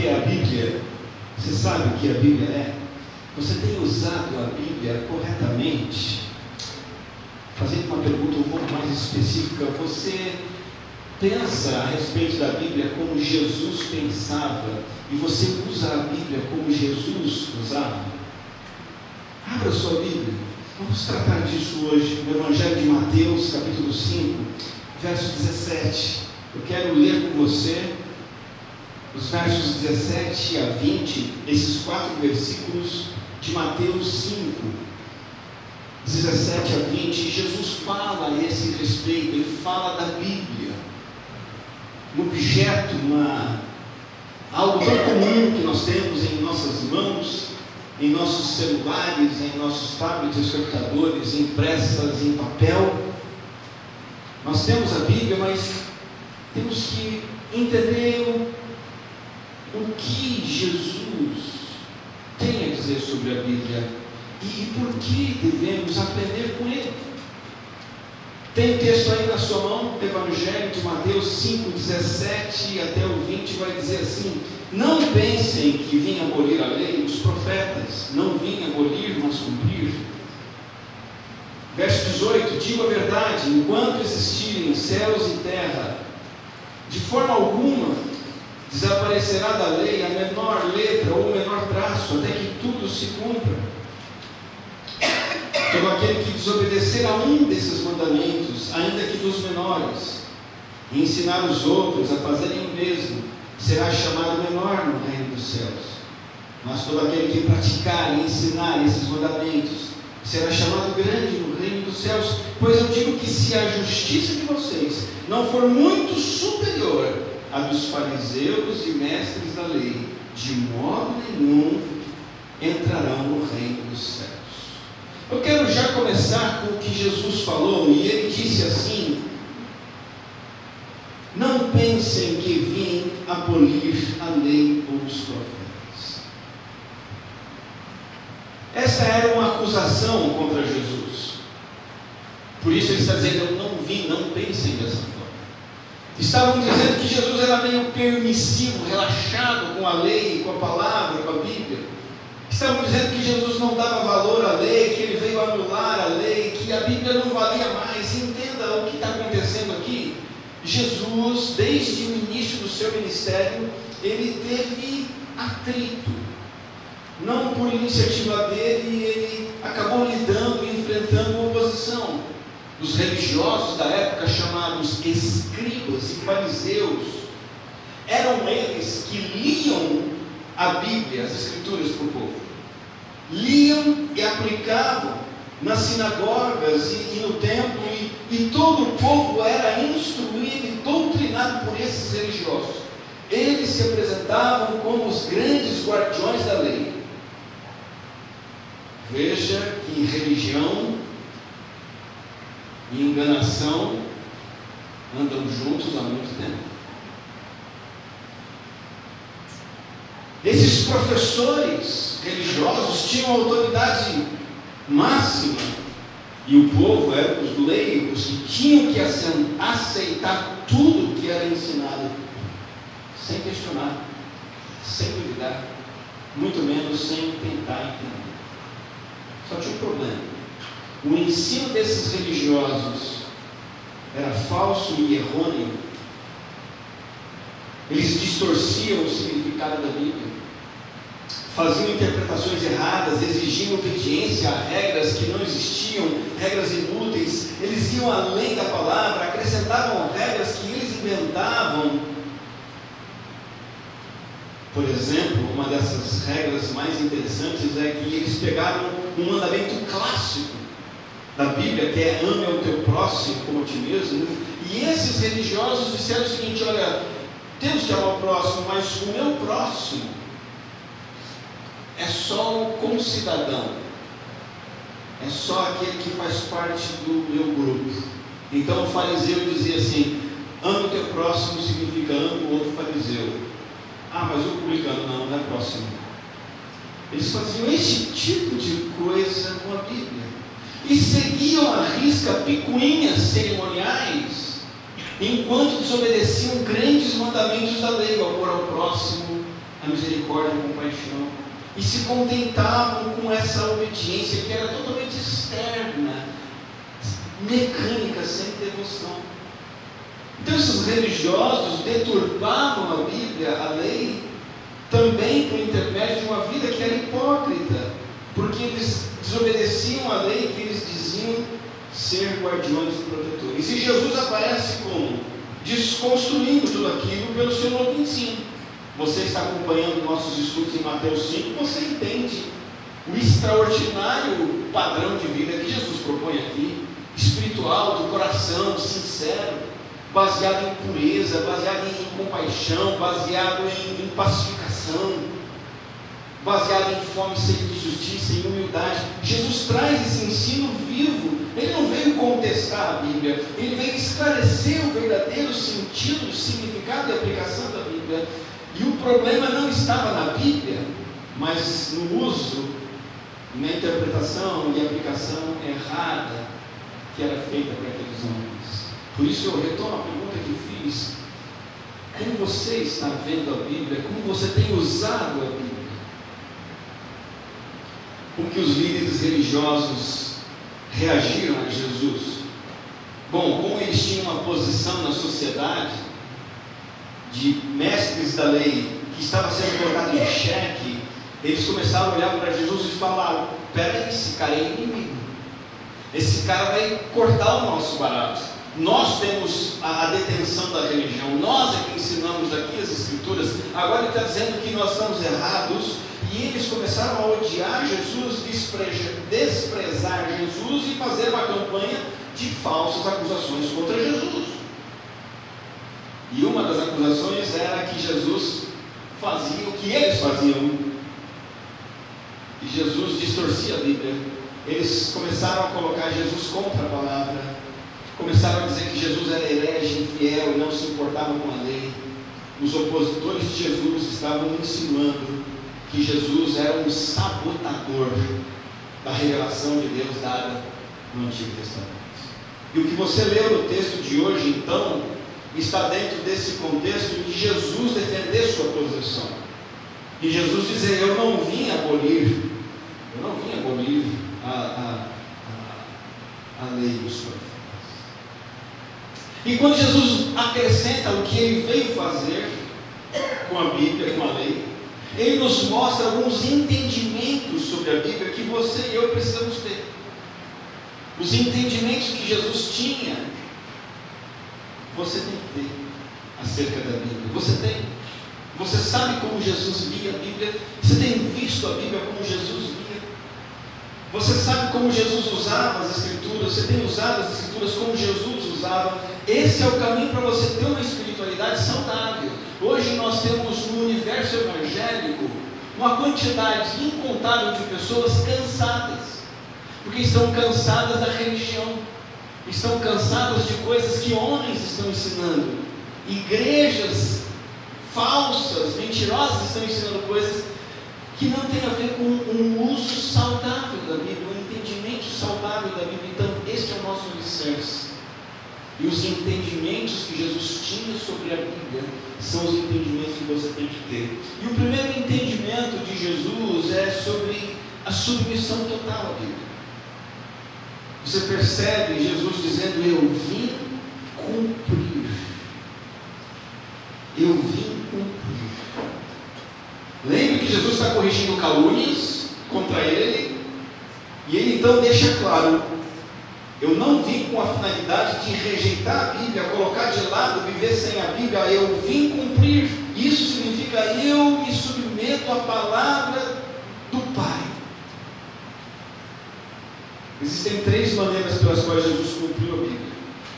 que é a Bíblia? Você sabe o que a Bíblia é? Você tem usado a Bíblia corretamente? Fazendo uma pergunta um pouco mais específica, você pensa a respeito da Bíblia como Jesus pensava e você usa a Bíblia como Jesus usava? Abra sua Bíblia, vamos tratar disso hoje, no Evangelho de Mateus, capítulo 5, verso 17. Eu quero ler com você os versos 17 a 20, esses 4 versículos de Mateus 5, 17 a 20. Jesus fala a esse respeito, ele fala da Bíblia, um objeto, algo tão comum que nós temos em nossas mãos, em nossos celulares, em nossos tablets, computadores, impressas em papel. Nós temos a Bíblia, mas temos que entender o que Jesus tem a dizer sobre a Bíblia e por que devemos aprender com ele. Tem um texto aí na sua mão, o Evangelho de Mateus 5, 17 até o 20, vai dizer assim: não pensem que vim abolir a lei e os profetas, não vim abolir, mas cumprir. Verso 18, digo a verdade, enquanto existirem céus e terra, de forma alguma desaparecerá da lei a menor letra ou o menor traço, até que tudo se cumpra. Todo aquele que desobedecer a um desses mandamentos, ainda que dos menores, e ensinar os outros a fazerem o mesmo, será chamado menor no reino dos céus. Mas todo aquele que praticar e ensinar esses mandamentos será chamado grande no reino dos céus. Pois eu digo que se a justiça de vocês não for muito superior à dos fariseus e mestres da lei, de modo nenhum entrarão no reino dos céus. Eu quero já começar com o que Jesus falou, e ele disse assim: não pensem que vim abolir a lei ou os profetas. Essa era uma acusação contra Jesus. Por isso ele está dizendo: eu não vim, não pensem dessa forma. Estavam dizendo que Jesus era meio permissivo, relaxado com a lei, com a palavra, com a Bíblia. Estavam dizendo que Jesus não dava valor à lei, que ele veio anular a lei, que a Bíblia não valia mais. Entenda o que está acontecendo aqui. Jesus, desde o início do seu ministério, ele teve atrito. Não por iniciativa dele, ele acabou lidando e enfrentando uma oposição dos religiosos da época, chamados escribas e fariseus. Eram eles que liam a Bíblia, as Escrituras para o povo. Liam e aplicavam nas sinagogas e no templo, e todo o povo era instruído e doutrinado por esses religiosos. Eles se apresentavam como os grandes guardiões da lei. Veja que religião e enganação andam juntos há muito tempo. Esses professores religiosos tinham autoridade máxima, e o povo eram os leigos que tinham que aceitar tudo que era ensinado, sem questionar, sem duvidar, muito menos sem tentar entender. Só tinha um problema: o ensino desses religiosos era falso e errôneo. Eles distorciam o significado da Bíblia, faziam interpretações erradas, exigiam obediência a regras que não existiam, regras inúteis. Eles iam além da palavra, acrescentavam regras que eles inventavam. Por exemplo, uma dessas regras mais interessantes é que eles pegaram um mandamento clássico da Bíblia, que é: ame ao teu próximo como a ti mesmo. E esses religiosos disseram o seguinte: olha, temos que amar o próximo, mas o meu próximo é só o concidadão, é só aquele que faz parte do meu grupo. Então o fariseu dizia assim: ame o teu próximo significa ame o outro fariseu. Ah, mas o publicano não é próximo. Eles faziam esse tipo de coisa com a Bíblia e seguiam à risca picuinhas cerimoniais, enquanto desobedeciam grandes mandamentos da lei: o amor ao próximo, a misericórdia e a compaixão, e se contentavam com essa obediência que era totalmente externa, mecânica, sem devoção. Então esses religiosos deturpavam a Bíblia, a lei, também por intermédio de uma vida que era hipócrita, porque eles desobedeciam a lei que eles diziam ser guardiões e protetores. E Jesus aparece como? Desconstruindo tudo aquilo pelo seu novo ensino. Você está acompanhando nossos estudos em Mateus 5, você entende o extraordinário padrão de vida que Jesus propõe aqui, espiritual, do coração, sincero, baseado em pureza, baseado em compaixão, baseado em pacificação, baseado em fome, sede de justiça e humildade. Jesus traz esse ensino vivo. Ele não veio contestar a Bíblia, ele veio esclarecer o verdadeiro sentido, significado e aplicação da Bíblia. E o problema não estava na Bíblia, mas no uso, na interpretação e aplicação errada que era feita para aqueles homens. Por isso eu retomo a pergunta que eu fiz: como você está vendo a Bíblia? Como você tem usado a Bíblia? Como que os líderes religiosos reagiram a Jesus? Bom, como eles tinham uma posição na sociedade de mestres da lei que estava sendo colocado em xeque, eles começaram a olhar para Jesus e falaram: peraí, esse cara é inimigo, esse cara vai cortar o nosso barato. Nós temos a detenção da religião, nós é que ensinamos aqui as escrituras, agora ele está dizendo que nós estamos errados. E eles começaram a odiar Jesus, desprezar Jesus e fazer uma campanha de falsas acusações contra Jesus. E uma das acusações era que Jesus fazia o que eles faziam, e Jesus distorcia a Bíblia. Eles começaram a colocar Jesus contra a palavra, começaram a dizer que Jesus era herege, infiel e não se importava com a lei. Os opositores de Jesus estavam insinuando que Jesus era um sabotador da revelação de Deus dada no Antigo Testamento. E o que você leu no texto de hoje, então, está dentro desse contexto de Jesus defender sua posição. E Jesus dizer: eu não vim abolir a lei dos profetas. E quando Jesus acrescenta o que ele veio fazer com a Bíblia, com a lei, ele nos mostra alguns entendimentos sobre a Bíblia que você e eu precisamos ter. Os entendimentos que Jesus tinha, você tem que ter acerca da Bíblia. Você tem. Você sabe como Jesus via a Bíblia? Você tem visto a Bíblia como Jesus via? Você sabe como Jesus usava as Escrituras? Você tem usado as Escrituras como Jesus usava? Esse é o caminho para você ter uma espiritualidade saudável. Hoje nós temos no universo evangélico uma quantidade incontável de pessoas cansadas, porque estão cansadas da religião, estão cansadas de coisas que homens estão ensinando. Igrejas falsas, mentirosas estão ensinando coisas que não tem a ver com um uso saudável da Bíblia, um entendimento saudável da Bíblia. Então este é o nosso alicerce. E os entendimentos que Jesus tinha sobre a Bíblia são os entendimentos que você tem que ter. E o primeiro entendimento de Jesus é sobre a submissão total à Bíblia. Você percebe Jesus dizendo: eu vim cumprir. Eu vim cumprir. Lembre que Jesus está corrigindo calúnias contra ele, e ele então deixa claro: eu não vim com a finalidade de rejeitar a Bíblia, colocar de lado, viver sem a Bíblia. Eu vim cumprir. Isso significa: eu me submeto à palavra do Pai. Existem 3 maneiras pelas quais Jesus cumpriu a Bíblia.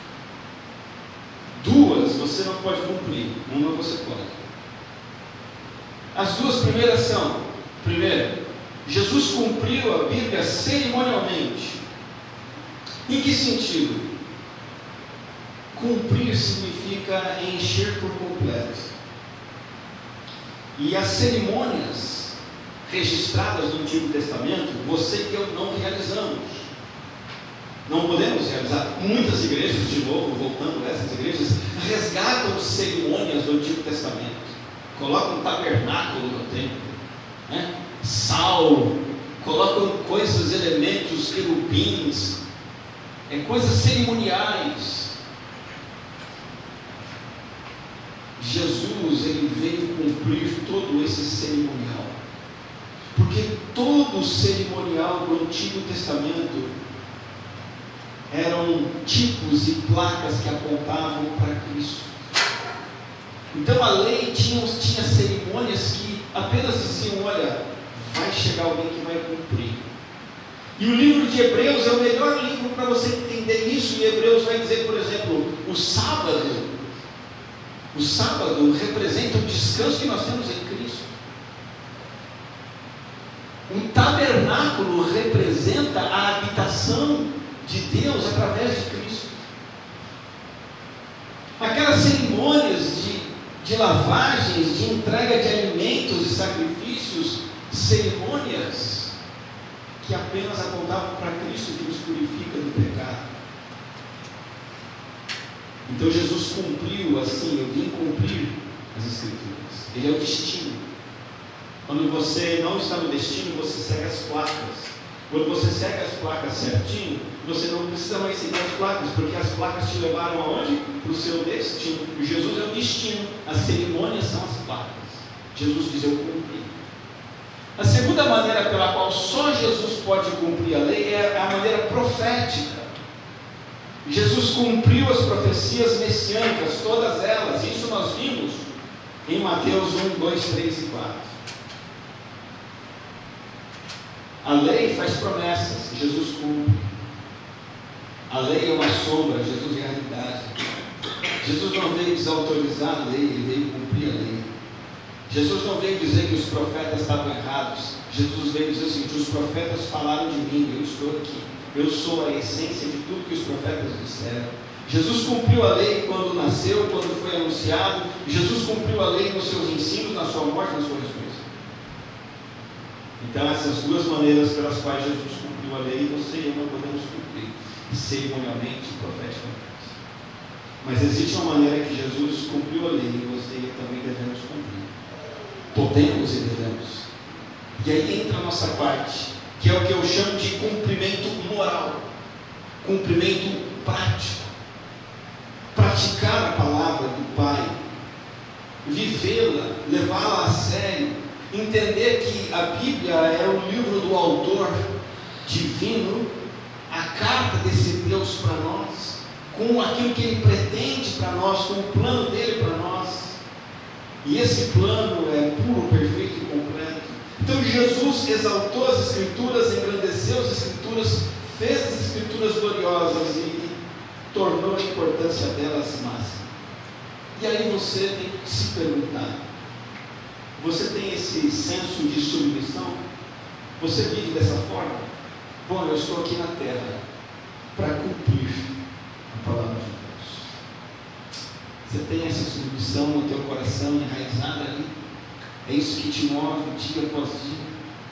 2 você não pode cumprir, uma você pode. As 2 primeiras são: primeiro, Jesus cumpriu a Bíblia cerimonialmente. Em que sentido? Cumprir significa encher por completo. E as cerimônias registradas no Antigo Testamento, você e eu não realizamos. Não podemos realizar. Muitas igrejas, de novo, voltando a essas igrejas, resgatam cerimônias do Antigo Testamento. Colocam um tabernáculo sol, colocam coisas, elementos, querubins, coisas cerimoniais. Jesus, ele veio cumprir todo esse cerimonial, porque todo o cerimonial do Antigo Testamento eram tipos e placas que apontavam para Cristo. Então a lei tinha cerimônias que apenas diziam: olha, vai chegar alguém que vai cumprir. E o livro de Hebreus é o melhor livro para você entender isso. E Hebreus vai dizer, por exemplo, o sábado representa o descanso que nós temos em Cristo. Um tabernáculo representa a habitação de Deus através de Cristo. Aquelas cerimônias de lavagens, de entrega de alimentos e sacrifícios, cerimônias que apenas apontavam para Cristo, que nos purifica do pecado. Então Jesus cumpriu assim: eu vim cumprir as Escrituras. Ele é o destino. Quando você não está no destino, você segue as placas. Quando você segue as placas certinho, você não precisa mais seguir as placas, porque as placas te levaram aonde? Para o seu destino. E Jesus é o destino, as cerimônias são as placas. Jesus diz: eu cumpri. A segunda maneira pela qual só Jesus pode cumprir a lei é a maneira profética. Jesus cumpriu as profecias messiânicas, todas elas. Isso nós vimos em Mateus 1, 2, 3 e 4. A lei faz promessas, Jesus cumpre. A lei é uma sombra, Jesus é a realidade. Jesus não veio desautorizar a lei, ele veio cumprir a lei. Jesus não veio dizer que os profetas estavam errados. Jesus veio dizer assim: os profetas falaram de mim, eu estou aqui. Eu sou a essência de tudo que os profetas disseram. Jesus cumpriu a lei quando nasceu, quando foi anunciado. Jesus cumpriu a lei nos seus ensinos, na sua morte, na sua ressurreição. Então, essas duas maneiras pelas quais Jesus cumpriu a lei, você e eu não podemos cumprir, cerimonialmente e profeticamente. Mas existe uma maneira que Jesus cumpriu a lei e você e eu também devemos cumprir. Podemos e devemos. E aí entra a nossa parte, que é o que eu chamo de cumprimento moral, cumprimento prático. Praticar a palavra do Pai, vivê-la, levá-la a sério, entender que a Bíblia é o livro do autor divino, a carta desse Deus para nós, com aquilo que Ele pretende para nós, com o plano dele para nós. E esse plano é puro, perfeito e completo. Então Jesus exaltou as Escrituras, engrandeceu as Escrituras, fez as Escrituras gloriosas e tornou a importância delas máxima. E aí você tem que se perguntar: você tem esse senso de submissão? Você vive dessa forma? Bom, eu estou aqui na terra para cumprir a palavra de Deus. Você tem essa submissão no teu coração enraizada ali? É isso que te move dia após dia?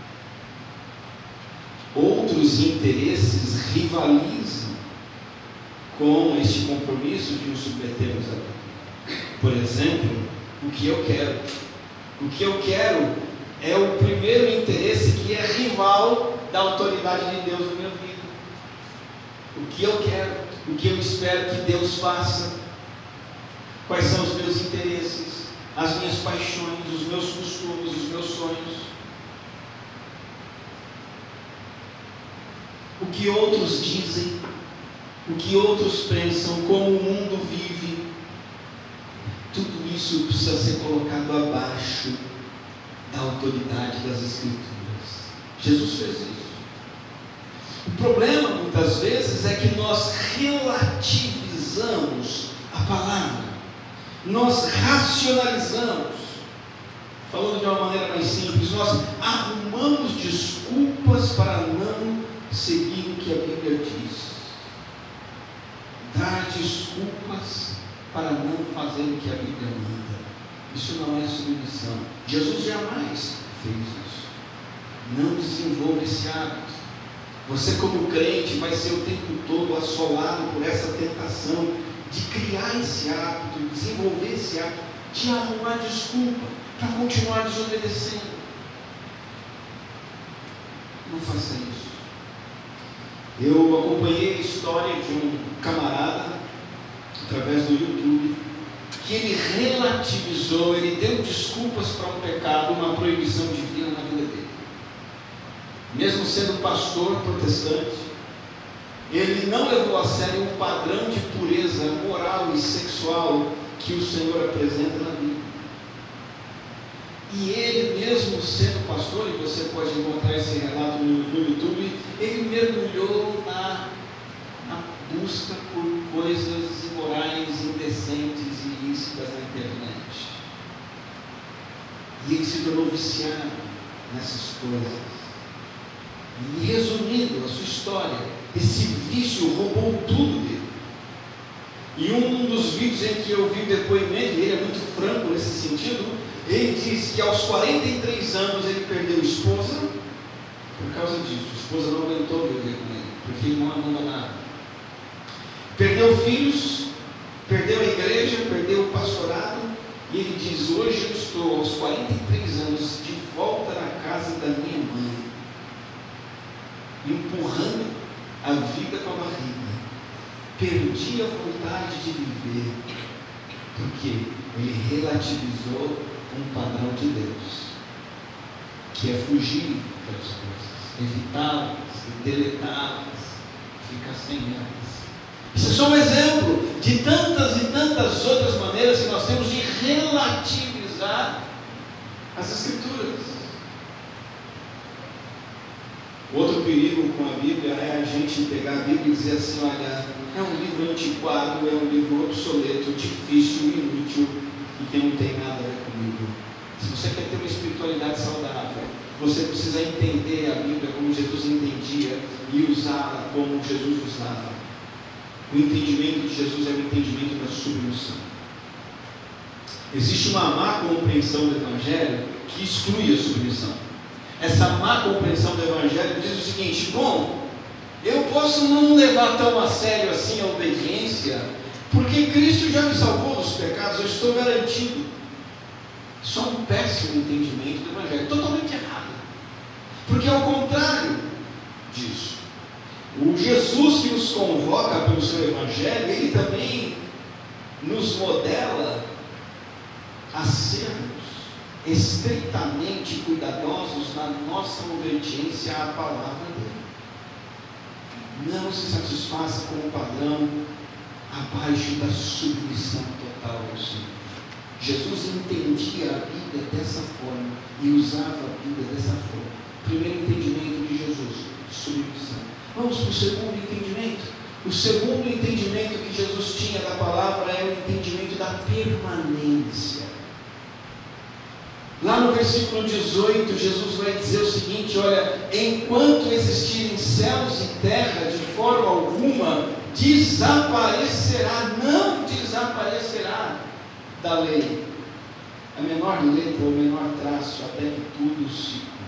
Outros interesses rivalizam com este compromisso de nos submetermos a Deus. Por exemplo, o que eu quero. O que eu quero é o primeiro interesse que é rival da autoridade de Deus na minha vida. O que eu quero, o que eu espero que Deus faça, quais são os meus interesses, as minhas paixões, os meus costumes, os meus sonhos. O que outros dizem, o que outros pensam, como o mundo vive. Tudo isso precisa ser colocado abaixo da autoridade das Escrituras. Jesus fez isso. O problema, muitas vezes, é que nós relativizamos a palavra, nós racionalizamos. Falando de uma maneira mais simples, nós arrumamos desculpas para não seguir o que a Bíblia diz. Dar desculpas para não fazer o que a Bíblia manda. Isso não é submissão. Jesus jamais fez isso. Não desenvolva esse hábito. Você, como crente, vai ser o tempo todo assolado por essa tentação de criar esse hábito, desenvolver esse hábito, de arrumar desculpa para continuar desobedecendo. Não faça isso. Eu acompanhei a história de um camarada, através do YouTube, que ele relativizou, ele deu desculpas para um pecado, uma proibição divina na vida dele. Mesmo sendo pastor protestante, ele não levou a sério o padrão de pureza moral e sexual que o Senhor apresenta na Bíblia. E ele mesmo sendo pastor, e você pode encontrar esse relato no YouTube, ele mergulhou na busca por coisas imorais, indecentes e ilícitas na internet. E ele se tornou viciado nessas coisas. E resumindo a sua história, esse vício roubou tudo dele. E um dos vídeos em que eu vi o depoimento, e ele é muito franco nesse sentido, ele diz que aos 43 anos ele perdeu a esposa por causa disso. A esposa não aguentou viver com ele, porque ele não abandonava. Perdeu filhos, perdeu a igreja, perdeu o pastorado, e ele diz: hoje eu estou aos 43 anos de volta na casa da minha mãe, empurrando a vida com a barriga. Perdi a vontade de viver, porque ele relativizou um padrão de Deus, que é fugir das coisas, evitá-las, deletá-las, ficar sem elas. Isso é só um exemplo de tantas e tantas outras maneiras que nós temos de relativizar as Escrituras. Outro perigo com a Bíblia é a gente pegar a Bíblia e dizer assim: olha, é um livro antiquado, é um livro obsoleto, difícil, inútil e que não tem nada a ver comigo. Se você quer ter uma espiritualidade saudável, você precisa entender a Bíblia como Jesus entendia e usá-la como Jesus usava. O entendimento de Jesus é o entendimento da submissão. Existe uma má compreensão do Evangelho que exclui a submissão. Essa má compreensão do Evangelho diz o seguinte: bom, eu posso não levar tão a sério assim a obediência, porque Cristo já me salvou dos pecados, eu estou garantido. Isso é um péssimo entendimento do Evangelho, totalmente errado, porque ao contrário disso, o Jesus que nos convoca pelo seu Evangelho, ele também nos modela a sermos estreitamente cuidadosos na nossa obediência à palavra dele. Não se satisfaça com o padrão abaixo da submissão total ao Senhor. Jesus entendia a Bíblia dessa forma e usava a Bíblia dessa forma. Primeiro entendimento de Jesus: submissão. Vamos para o segundo entendimento. O segundo entendimento que Jesus tinha da palavra é o entendimento da permanência. Lá no versículo 18, Jesus vai dizer o seguinte: olha, enquanto existirem céus e terra, de forma alguma desaparecerá, não desaparecerá da lei a menor letra ou menor traço, até que tudo se cumpra.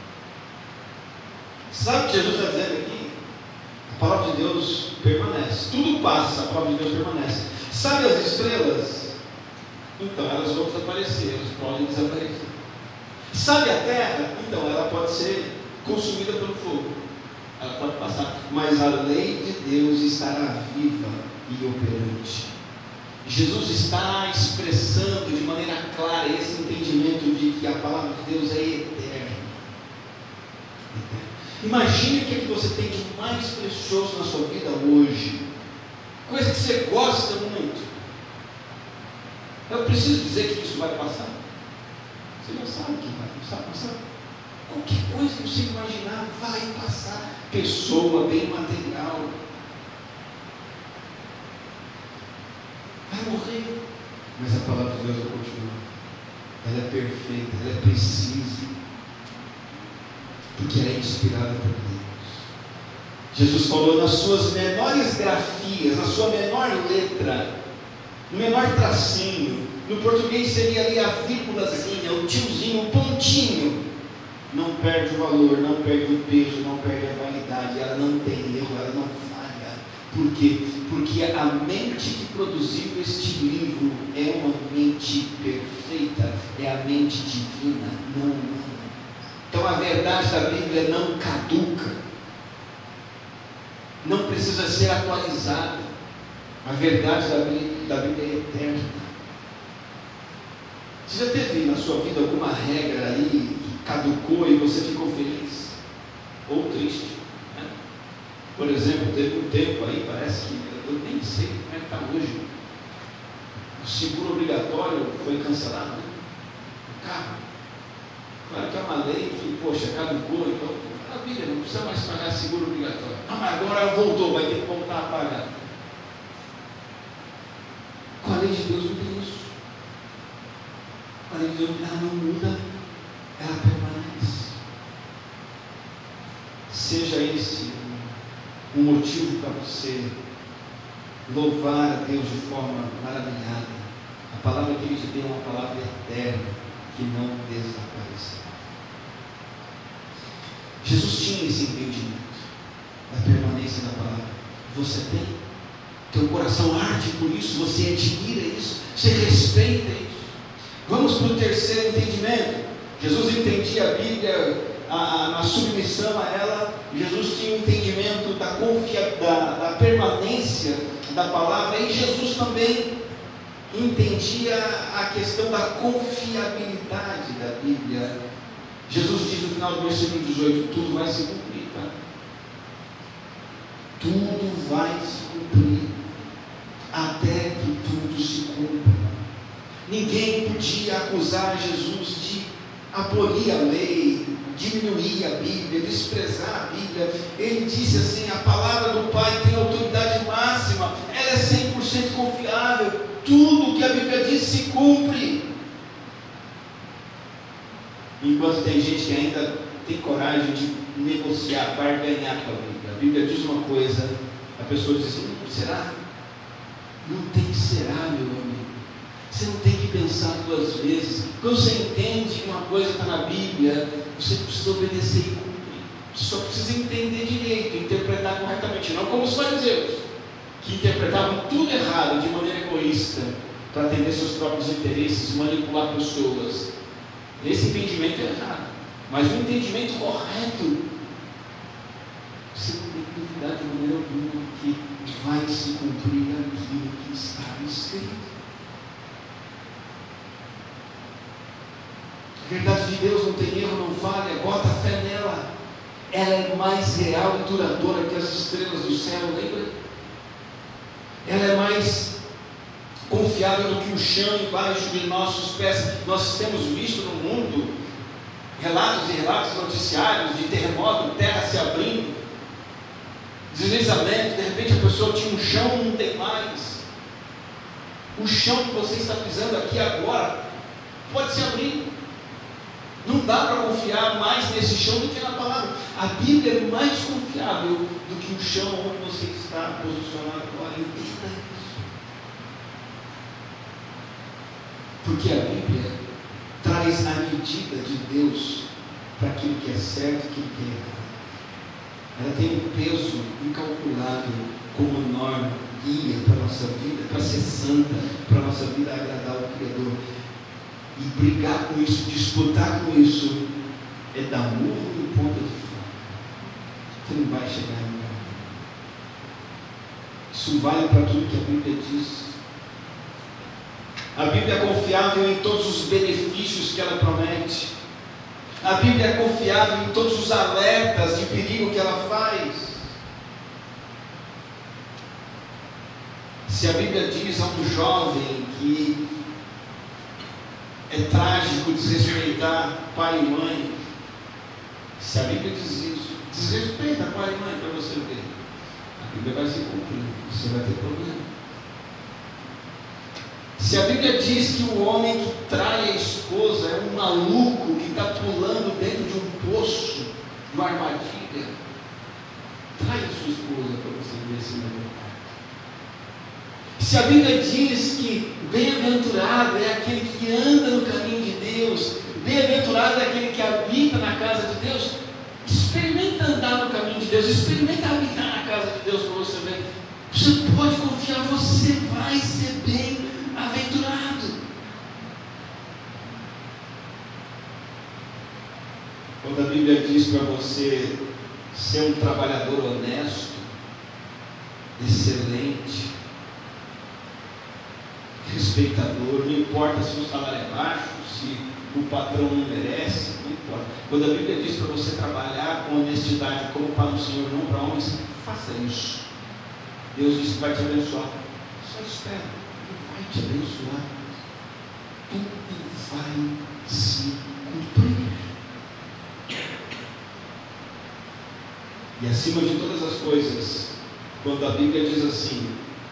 Sabe o que Jesus está dizendo aqui? A palavra de Deus permanece, tudo passa, a palavra de Deus permanece. Sabe as estrelas? Então elas vão desaparecer, elas podem desaparecer. Sabe a terra? Então ela pode ser consumida pelo fogo, ela pode passar, mas a lei de Deus estará viva e operante. Jesus está expressando de maneira clara esse entendimento de que a palavra de Deus é eterna. Imagine o que você tem de mais precioso na sua vida hoje, coisa que você gosta muito. Eu preciso dizer que isso vai passar? Você já sabe que vai passar. Qualquer coisa que você imaginar vai passar. Pessoa, bem material, vai morrer. Mas a palavra de Deus vai continuar. Ela é perfeita, ela é precisa, porque ela é inspirada por Deus. Jesus falou nas suas menores grafias, na sua menor letra, no menor tracinho. No português seria ali a vírgulazinha, o tiozinho, o pontinho. Não perde o valor, não perde o peso, não perde a validade, ela não tem erro, ela não falha. Por quê? Porque a mente que produziu este livro é uma mente perfeita, é a mente divina, não humana. Então Então a verdade da Bíblia não caduca, não precisa ser atualizada. A verdade da Bíblia é eterna. Você já teve na sua vida alguma regra aí que caducou e você ficou feliz? Ou triste? Né? Por exemplo, teve um tempo aí, parece que, eu nem sei como é que está hoje, o seguro obrigatório foi cancelado, né? O carro. Claro que é uma lei que, poxa, caducou, então, maravilha, não precisa mais pagar seguro obrigatório. Ah, mas agora voltou, vai ter que voltar a pagar. Com a lei de Deus não tem isso. Com a lei de Deus ela não muda, ela permanece. Seja esse um motivo para você louvar a Deus de forma maravilhada. A palavra que Ele te deu é uma palavra eterna, que não desaparecerá. Jesus tinha esse entendimento da permanência da palavra. Você tem? Teu coração arde por isso, você admira isso, você respeita isso. Vamos para o terceiro entendimento. Jesus entendia a Bíblia, a submissão a ela. Jesus tinha o entendimento da permanência da palavra, e Jesus também entendia a questão da confiabilidade da Bíblia. Jesus diz no final do versículo 18: tudo vai se cumprir, tá? Tudo vai se cumprir, até que tudo se cumpra. Ninguém podia acusar Jesus de abolir a lei, diminuir a Bíblia, desprezar a Bíblia. Ele disse assim: a palavra do Pai tem autoridade máxima, ela é 100% confiável, tudo que a Bíblia diz se cumpre. Enquanto tem gente que ainda tem coragem de negociar, barganhar com a Bíblia. A Bíblia diz uma coisa, a pessoa diz assim: será? Não tem que será, meu amigo. Você não tem que pensar duas vezes. Quando você entende que uma coisa está na Bíblia, você precisa obedecer e cumprir. Você só precisa entender direito, interpretar corretamente. Não como os fariseus, que interpretavam tudo errado, de maneira egoísta, para atender seus próprios interesses, manipular pessoas. Esse entendimento é errado. Mas o entendimento correto, você não tem que duvidar de maneira alguma que vai se cumprir aquilo que está escrito. A verdade de Deus não tem erro, não falha, bota fé nela. Ela é mais real e duradoura que as estrelas do céu, lembra? Ela é mais confiável do que o chão embaixo de nossos pés. Nós temos visto no mundo relatos e relatos noticiários de terremoto, terra se abrindo, deslizamento, de repente a pessoa tinha um chão, não tem mais. O chão que você está pisando aqui agora pode se abrir. Não dá para confiar mais nesse chão do que na palavra. A Bíblia é mais confiável do que o chão onde você está posicionado agora. Entenda isso. Porque a Bíblia traz a medida de Deus para aquilo que é certo e aquilo que é errado. Ela tem um peso incalculável como norma, guia para a nossa vida, para ser santa, para a nossa vida agradar ao Criador. E brigar com isso, disputar com isso, é dar murro em ponta de faca. Você não vai chegar em lugar. Isso vale para tudo que a Bíblia diz. A Bíblia é confiável em todos os benefícios que ela promete. A Bíblia é confiável em todos os alertas de perigo que ela faz. Se a Bíblia diz a um jovem que é trágico desrespeitar pai e mãe, se a Bíblia diz isso, desrespeita pai e mãe para você ver, a Bíblia vai se cumprir, você vai ter problema. Se a Bíblia diz que o homem que trai a esposa é um maluco que está pulando dentro de um poço, de uma armadilha, trai a sua esposa para você ver se não é. Se a Bíblia diz que bem-aventurado é aquele que anda no caminho de Deus, bem-aventurado é aquele que habita na casa de Deus, experimenta andar no caminho de Deus, experimenta habitar na casa de Deus para você ver. Você pode confiar, você vai ser bem-aventurado. Quando a Bíblia diz para você ser um trabalhador honesto, excelente, respeitador, não importa se o salário é baixo, se o patrão não merece, não importa. Quando a Bíblia diz para você trabalhar com honestidade como para o Senhor, não para homens, faça isso. Deus diz que vai te abençoar. Só espera, Ele vai te abençoar. Tudo vai se cumprir. E acima de todas as coisas, quando a Bíblia diz assim: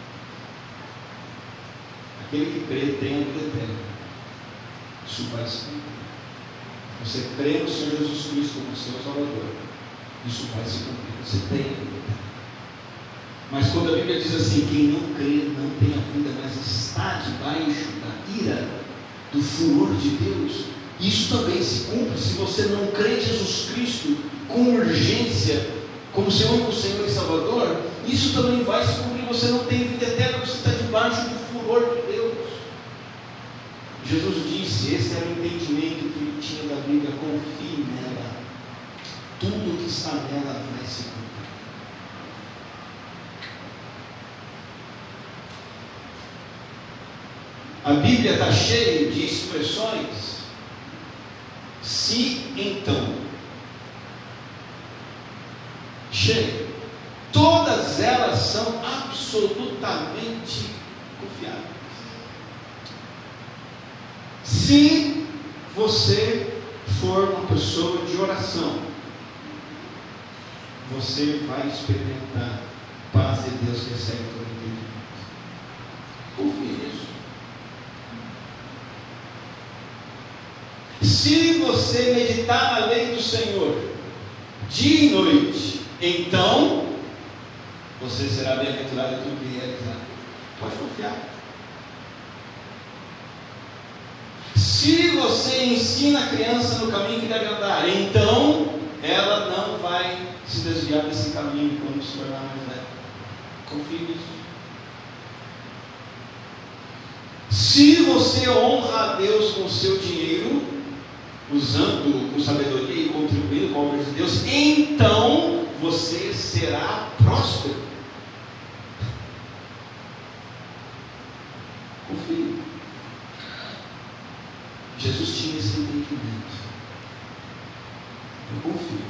aquele que crê tem a vida eterna, isso vai se cumprir. Você crê no Senhor Jesus Cristo como seu Salvador, isso vai se cumprir. Você tem a vida eterna. Mas quando a Bíblia diz assim: quem não crê não tem a vida, mas está debaixo da ira, do furor de Deus, isso também se cumpre. Se você não crê em Jesus Cristo com urgência, como seu único Senhor e Salvador, isso também vai se cumprir. Você não tem vida eterna, você está debaixo do furor de Deus. Jesus disse, esse era o entendimento que ele tinha da Bíblia: confie nela, tudo que está nela vai se cumprir. A Bíblia está cheia de expressões se então. Cheia. Todas elas são absolutamente confiáveis. Se você for uma pessoa de oração, você vai experimentar paz de Deus que excede todo entendimento. Confie nisso. Se você meditar na lei do Senhor dia e noite, então você será bem-aventurado em tudo que realizar. Pode confiar. Se você ensina a criança no caminho que deve andar, então ela não vai se desviar desse caminho quando se tornar mais velha. Confie nisso. Se você honra a Deus com o seu dinheiro, usando com sabedoria e contribuindo com a obra de Deus, então você será próspero. Confie. Jesus tinha esse entendimento. Eu confio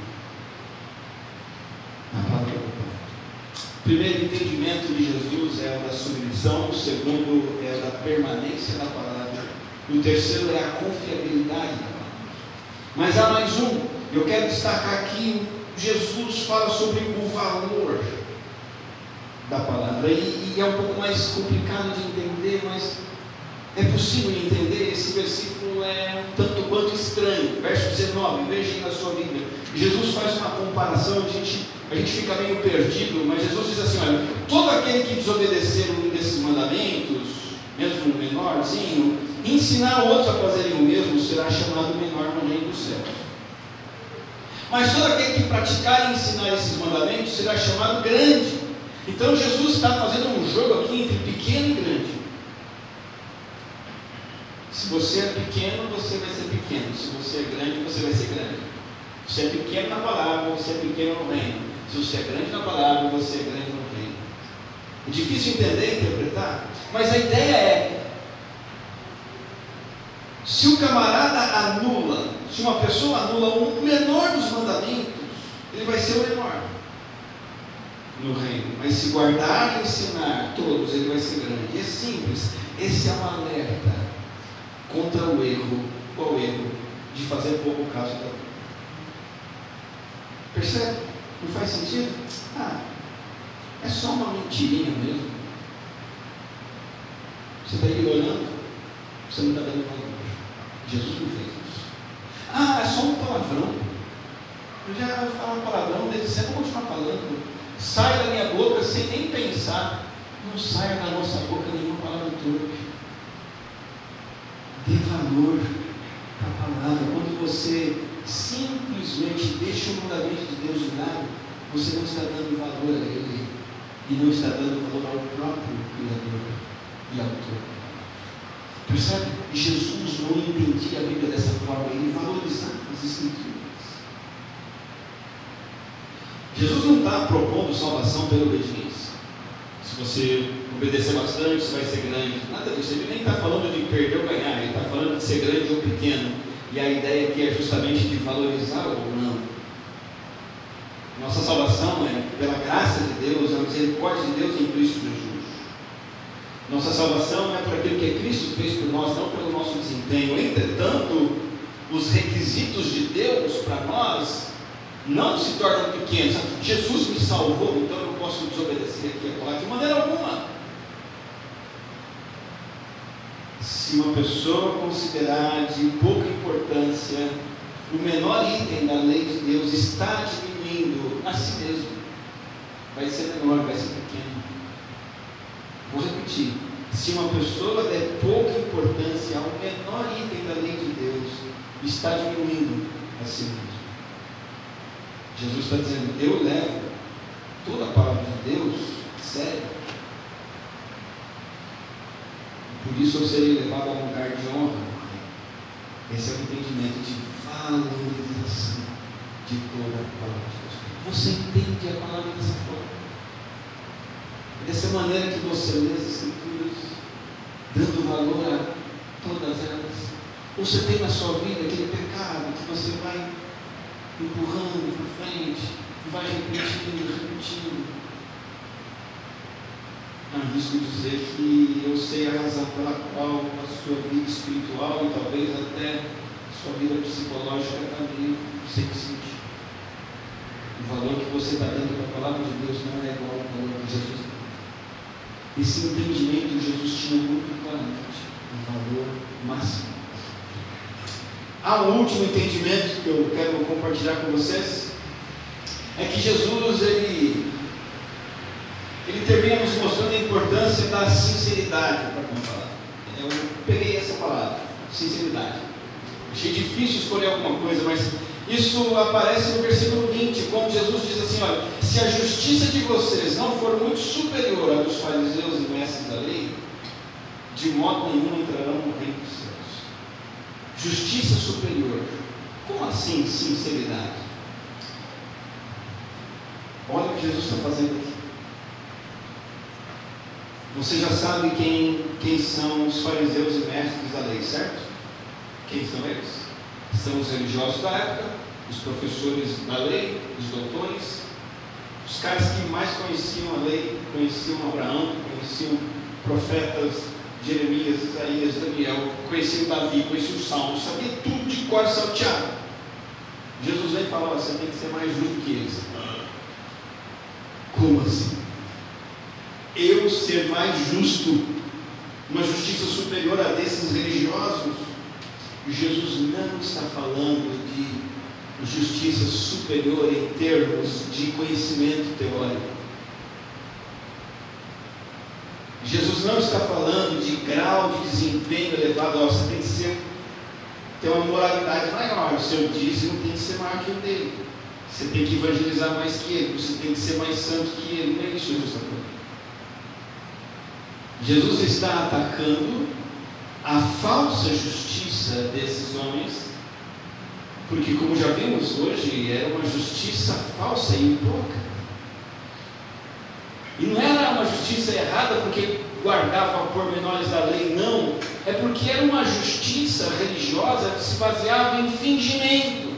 na palavra do Pai. O primeiro entendimento de Jesus é o da submissão, o segundo é o da permanência da palavra, e o terceiro é a confiabilidade da palavra. Mas há mais um. Eu quero destacar aqui: Jesus fala sobre o valor da palavra, e é um pouco mais complicado de entender, mas é possível entender. Esse versículo é um tanto quanto estranho. Verso 19, veja aí na sua Bíblia. Jesus faz uma comparação, a gente fica meio perdido, mas Jesus diz assim: olha, todo aquele que desobedecer um desses mandamentos, mesmo um menorzinho, ensinar outros a fazerem o mesmo, será chamado menor no reino dos céus. Mas todo aquele que praticar e ensinar esses mandamentos será chamado grande. Então Jesus está fazendo um jogo aqui entre pequeno e grande. Se você é pequeno, você vai ser pequeno. Se você é grande, você vai ser grande. Se você é pequeno na palavra, você é pequeno no reino. Se você é grande na palavra, você é grande no reino. É difícil entender e interpretar, mas a ideia é: se o camarada anula, se uma pessoa anula o menor dos mandamentos, ele vai ser o menor no reino. Mas se guardar e ensinar todos, ele vai ser grande. E é simples. Esse é um alerta contra o erro. Qual erro? De fazer pouco caso da lei. Percebe? Não faz sentido? É só uma mentirinha mesmo. Você está ignorando, você não está dando valor. Jesus não fez isso. É só um palavrão. Eu já vou falar um palavrão, desde sempre vou continuar falando. Sai da minha boca sem nem pensar. Não saia da nossa boca nenhuma palavra torpe. Dê valor à palavra. Quando você simplesmente deixa o mandamento de Deus de lado, você não está dando valor a Ele e não está dando valor ao próprio Criador e Autor. Percebe? Jesus não entendia a Bíblia dessa forma, ele valorizava as Escrituras. Jesus não está propondo salvação pela obediência. Se você obedecer bastante, você vai ser grande. Nada disso. Ele nem está falando de perder ou ganhar. Ele está falando de ser grande ou pequeno. E a ideia aqui é justamente de valorizar ou não. Nossa salvação é pela graça de Deus, é a misericórdia de Deus em Cristo Jesus. Nossa salvação é por aquilo que Cristo fez por nós, não pelo nosso desempenho. Entretanto, os requisitos de Deus para nós não se tornam pequenos. Jesus me salvou, então eu não posso desobedecer aqui e acolá de maneira alguma. Se uma pessoa considerar de pouca importância o menor item da lei de Deus, está diminuindo a si mesmo. Vai ser menor, vai ser pequeno. Vou repetir. Se uma pessoa der pouca importância ao menor item da lei de Deus, está diminuindo a si mesmo. Jesus está dizendo: eu levo toda a palavra de Deus a sério. Por isso eu serei levado a um lugar de honra. Esse é o entendimento de valorização de toda a palavra de Deus. Você entende a palavra dessa forma? Dessa maneira que você lê as Escrituras, dando valor a todas elas. Ou você tem na sua vida aquele pecado que você vai empurrando para frente, e vai repetindo. Arrisco dizer que eu sei a razão pela qual a sua vida espiritual e talvez até a sua vida psicológica está meio sem sentido. O valor que você está dando para a palavra de Deus não é igual ao valor que Jesus dá. Esse entendimento Jesus tinha muito claramente, o valor máximo. Há um último entendimento que eu quero compartilhar com vocês, é que Jesus, ele termina nos mostrando a importância da sinceridade para contar. Eu peguei essa palavra, sinceridade. Achei difícil escolher alguma coisa, mas isso aparece no versículo 20, quando Jesus diz assim: olha, se a justiça de vocês não for muito superior à dos fariseus e mestres da lei, de modo nenhum entrarão no reino dos céus. Justiça superior. Como assim sinceridade? Olha o que Jesus está fazendo aqui. Você já sabe quem são os fariseus e mestres da lei, certo? Quem são eles? São os religiosos da época, os professores da lei, os doutores, os caras que mais conheciam a lei, conheciam Abraão, conheciam profetas, Jeremias, Isaías, Daniel, conheciam Davi, conheciam os Salmos, sabia tudo de cor salteado. Jesus vem falar: você tem que ser mais justo que eles. Como assim? Eu ser mais justo, uma justiça superior a desses religiosos? Jesus não está falando de justiça superior em termos de conhecimento teórico. Jesus não está falando de grau de desempenho elevado. Você tem que ter uma moralidade maior, o seu dízimo tem que ser maior que o dele, você tem que evangelizar mais que ele, você tem que ser mais santo que ele. Não é isso que Jesus está falando. Jesus está atacando a falsa justiça desses homens, porque, como já vimos hoje, era uma justiça falsa e hipócrita. E não era uma justiça errada porque guardava pormenores da lei, não. É porque era uma justiça religiosa que se baseava em fingimento.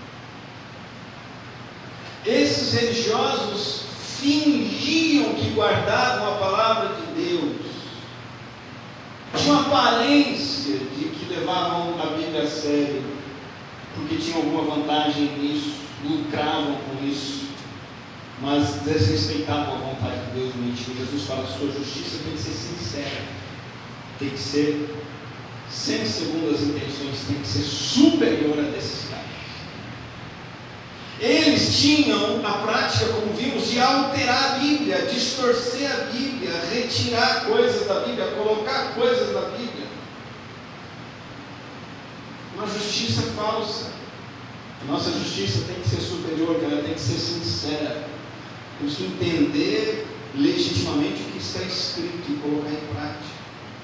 Esses religiosos fingiam que guardavam a palavra de Deus, tinham aparência de que levavam a Bíblia a sério, porque tinham alguma vantagem nisso, lucravam com isso, mas desrespeitavam a vontade de Deus no íntimo. Jesus fala: a sua justiça tem que ser sincera, tem que ser sem segundas intenções, tem que ser superior à necessidade. Eles tinham a prática, como vimos, de alterar a Bíblia, distorcer a Bíblia, retirar coisas da Bíblia, colocar coisas na Bíblia. Uma justiça falsa. A nossa justiça tem que ser superior, ela tem que ser sincera. Temos que entender legitimamente o que está escrito e colocar em prática.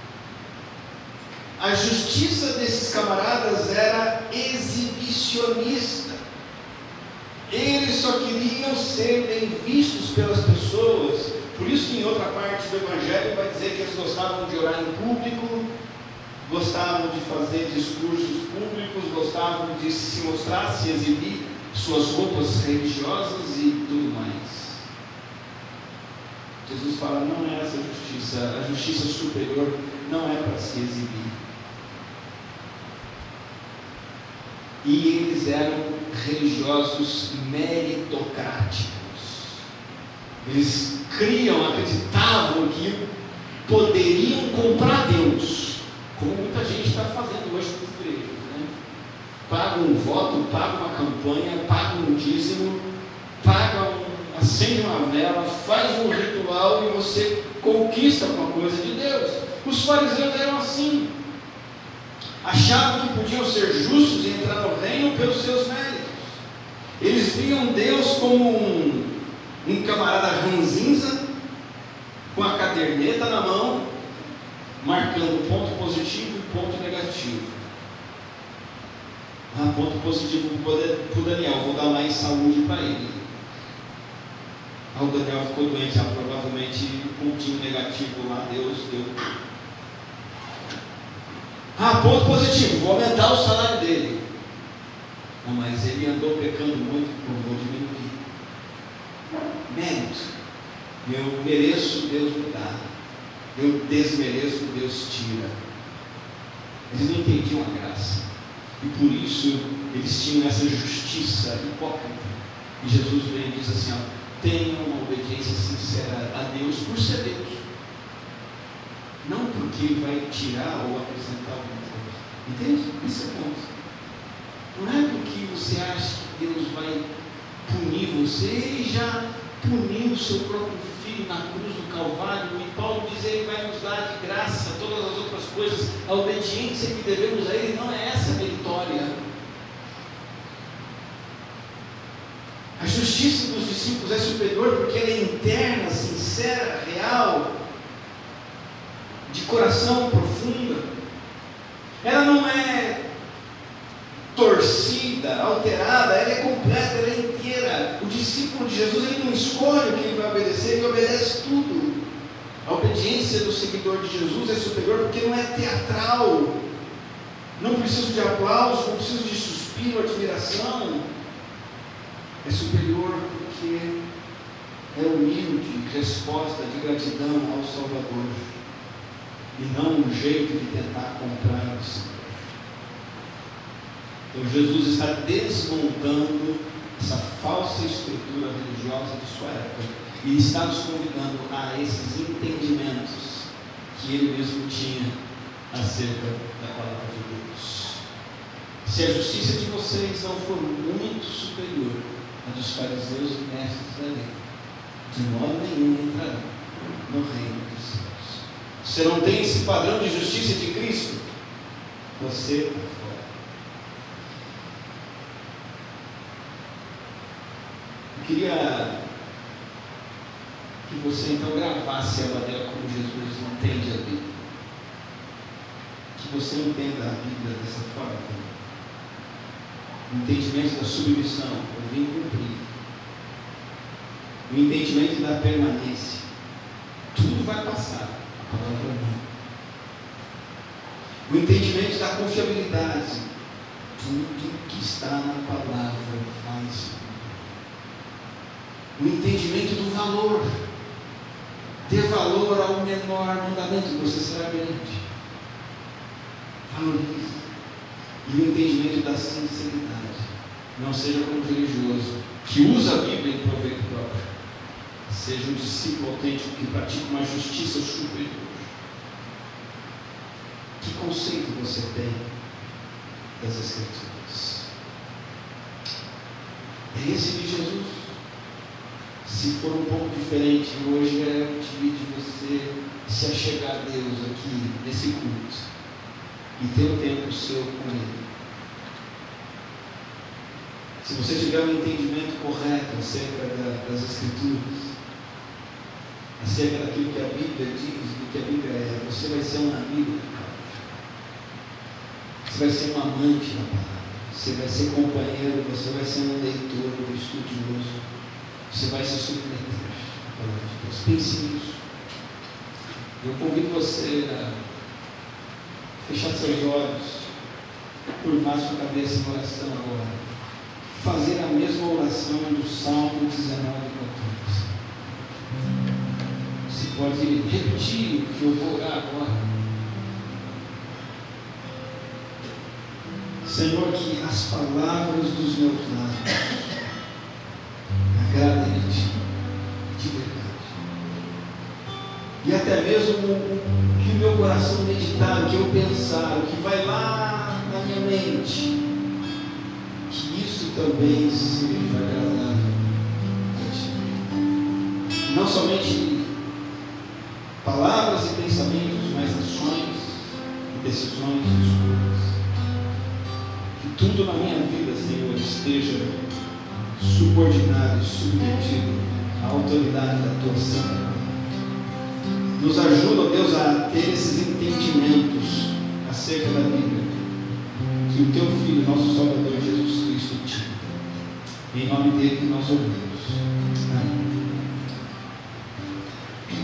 A justiça desses camaradas era exibicionista. Eles só queriam queriam ser bem vistos pelas pessoas. Por isso que em outra parte do Evangelho vai dizer que eles gostavam de orar em público, gostavam de fazer discursos públicos, gostavam de se mostrar, se exibir suas roupas religiosas e tudo mais. Jesus fala, não é essa justiça, a justiça superior não é para se exibir. E eles eram religiosos meritocráticos. Eles criam, acreditavam que poderiam comprar Deus, como muita gente está fazendo hoje nas igrejas, né? Paga um voto, paga uma campanha, paga um dízimo, acende uma vela, faz um ritual e você conquista alguma coisa de Deus. Os fariseus eram assim. Achavam que podiam ser justos e entrar no reino pelos seus méritos. Eles viam Deus como um camarada ranzinza, com a caderneta na mão, marcando ponto positivo e ponto negativo. Ponto positivo para o Daniel, vou dar mais saúde para ele. O Daniel ficou doente, provavelmente um pontinho negativo lá, Deus deu. Ponto positivo, vou aumentar o salário dele. Não, mas ele andou pecando muito, vou diminuir. Mérito. Eu mereço, Deus me dá. Eu desmereço, Deus tira. Eles não entendiam a graça. E por isso eles tinham essa justiça hipócrita. E Jesus vem e diz assim, tenham uma obediência sincera a Deus por ser Deus. Não porque Ele vai tirar ou acrescentar alguma coisa. Entende? Esse é o ponto. Não é porque você acha que Deus vai punir você. Ele já puniu o seu próprio Filho na cruz do Calvário. E Paulo diz que Ele vai nos dar de graça todas as outras coisas. A obediência que devemos a Ele não é essa meritória. A justiça dos discípulos é superior porque ela é interna, sincera, real, de coração profunda. Ela não é torcida, alterada, ela é completa, ela é inteira. O discípulo de Jesus, ele não escolhe o que ele vai obedecer, ele obedece tudo. A obediência do seguidor de Jesus é superior porque não é teatral. Não preciso de aplauso, não preciso de suspiro, admiração. É superior porque é humilde, resposta de gratidão ao Salvador, e não um jeito de tentar comprar o Senhor. Então Jesus está desmontando essa falsa estrutura religiosa de sua época e está nos convidando a esses entendimentos que ele mesmo tinha acerca da palavra de Deus. Se a justiça de vocês não for muito superior a dos fariseus e mestres da lei, de modo nenhum entrarão no reino dos céus. Você não tem esse padrão de justiça de Cristo, você está fora. Eu queria que você então gravasse a maneira como Jesus entende a Bíblia, que você entenda a Bíblia dessa forma também. O entendimento da submissão, eu vim cumprir. O entendimento da permanência. Tudo vai passar, a palavra não. O entendimento da confiabilidade. Tudo que está na palavra vai se cumprir. O entendimento do valor. Dê valor ao menor mandamento, você será grande. Valorize. E o entendimento da sinceridade. Não seja como religioso que usa a Bíblia em proveito próprio. Seja um discípulo autêntico que pratica uma justiça superior. Que conceito você tem das Escrituras? É esse de Jesus? Se for um pouco diferente, hoje é o dia de você se achegar a Deus aqui nesse culto e ter um tempo seu com Ele. Se você tiver um entendimento correto acerca das Escrituras, acerca daquilo que a Bíblia diz, do que a Bíblia é, você vai ser um amigo da palavra, você vai ser um amante da palavra, você vai ser companheiro, você vai ser um leitor, um estudioso. você vai se submeter à palavra de Deus. Pense nisso. Eu convido você a fechar seus olhos, curvar sua cabeça em oração agora, fazer a mesma oração do Salmo 19:14. Você pode repetir o que eu vou orar agora. Senhor, que as palavras dos meus lábios agradem a Ti, de verdade. E até mesmo que o meu coração meditar, o que eu pensar, o que vai lá na minha mente, que isso também seja agradável a Ti. Não somente palavras e pensamentos, mas ações e decisões e escolhas. Que tudo na minha vida, Senhor, esteja subordinado e submetido à autoridade da Tua Santa Palavra. Nos ajuda, ó Deus, a ter esses entendimentos acerca da Bíblia que o Teu Filho, nosso Salvador Jesus Cristo, tinha. Em nome dele que nós oramos. Amém.